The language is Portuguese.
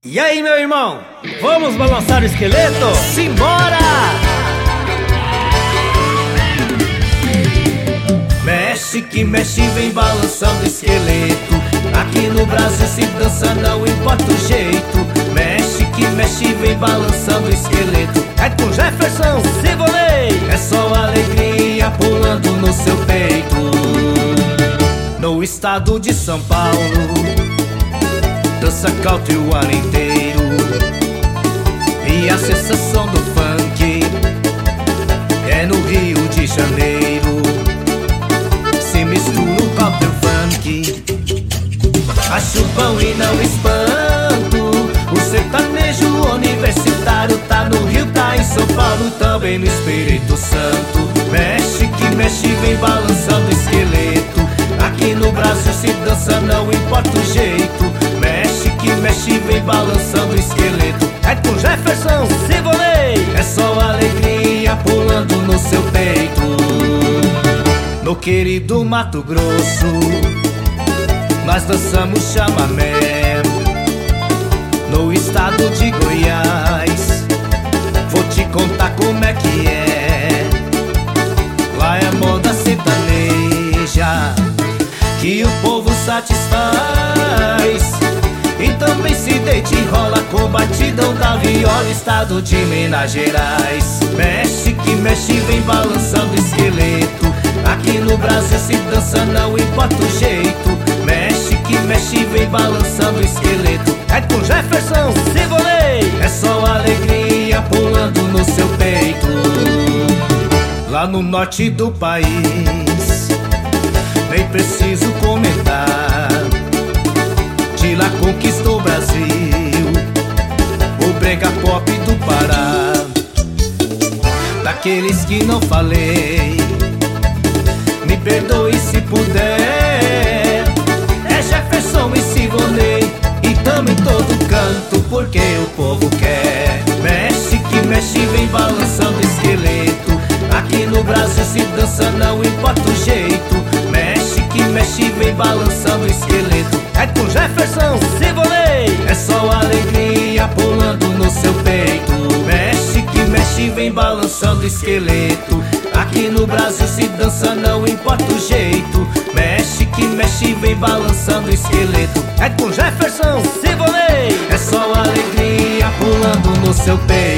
E aí, meu irmão, vamos balançar o esqueleto? Simbora! Mexe que mexe, vem balançando o esqueleto. Aqui no Brasil se dança, não importa o jeito. Mexe que mexe, vem balançando o esqueleto. É com Jefferson Civolei. É só alegria pulando no seu peito. No estado de São Paulo, dança country o ano inteiro. E a sensação do funk é no Rio de Janeiro. Se mistura o country e o funk, acho bom e não espanto. O sertanejo universitário tá no Rio, tá em São Paulo, também no Espírito Santo. Mexe que mexe, vem balançando o esqueleto. Aqui no Brasil se dança, não importa o jeito. Mexe que mexe, vem balançando o esqueleto. É com Jefferson Civolei. É só alegria pulando no seu peito. No querido Mato Grosso, nós dançamos chamamé. No estado de Goiás, vou te contar como é que é. Lá é moda sertaneja que o povo satisfaz. E também se deita e rola com batidão da viola, estado de Minas Gerais. Mexe que mexe, vem balançando o esqueleto. Aqui no Brasil se dança, não importa o jeito. Mexe que mexe, vem balançando o esqueleto. É com Jefferson Civolei. É só alegria pulando no seu peito. Lá no norte do país, nem preciso comentar, de lá conquistou o Brasil, o brega pop do Pará. Daqueles que não falei, me perdoe se puder. É Jefferson e Civolei, e tamo em todo canto porque o povo quer. Mexe que mexe, vem balançando o esqueleto. Aqui no Brasil se dança, não importa o jeito. Mexe que mexe, vem balançando o esqueleto. É com Jefferson Civolei. É só alegria pulando no seu peito. Mexe que mexe, vem balançando o esqueleto. Aqui no Brasil se dança, não importa o jeito. Mexe que mexe, vem balançando o esqueleto. É com Jefferson Civolei. É só alegria pulando no seu peito.